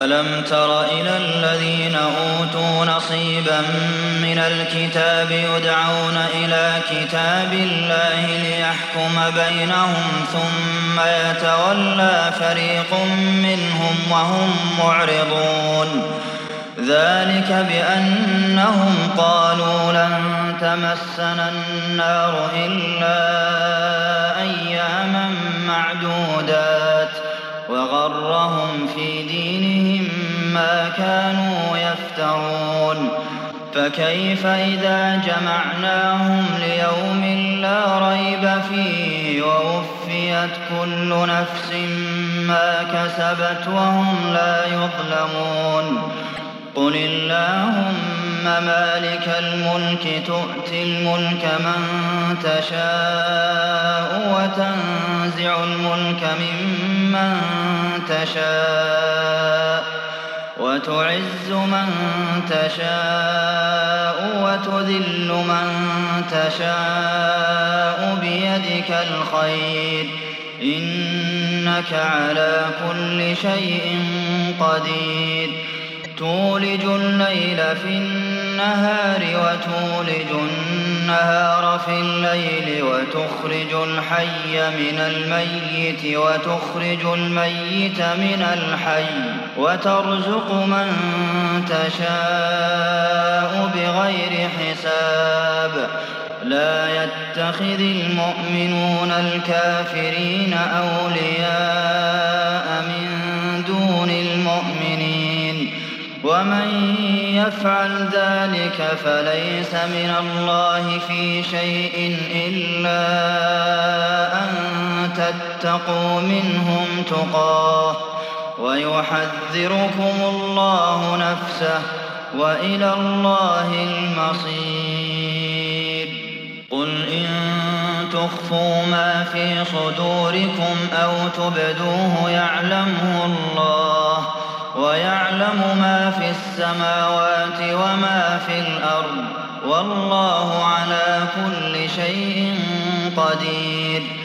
ألم تر إلى الذين أوتوا نصيبا من الكتاب يدعون إلى كتاب الله ليحكم بينهم ثم يتولى فريق منهم وهم معرضون ذلك بأنهم قالوا لن تمسنا النار إلا أياما معدودات وغرهم في دينهم ما كانوا يفترون فكيف إذا جمعناهم ليوم لا ريب فيه ووفيت كل نفس ما كسبت وهم لا يظلمون قل اللهم مالك الملك تؤتي الملك من تشاء وتنزع الملك ممن تشاء وتعز من تشاء وتذل من تشاء بيدك الخير إنك على كل شيء قدير تولج الليل في النهار وتولج النهار في الليل وتخرج الحي من الميت وتخرج الميت من الحي وترزق من تشاء بغير حساب لا يتخذ المؤمنون الكافرين أولياء من دون المؤمنين ومن يفعل ذلك فليس من الله في شيء إلا أن تتقوا منهم تقاه ويحذركم الله نفسه وإلى الله المصير قل إن تخفوا ما في صدوركم أو تبدوه يعلمه الله ويعلم ما في السماوات وما في الأرض والله على كل شيء قدير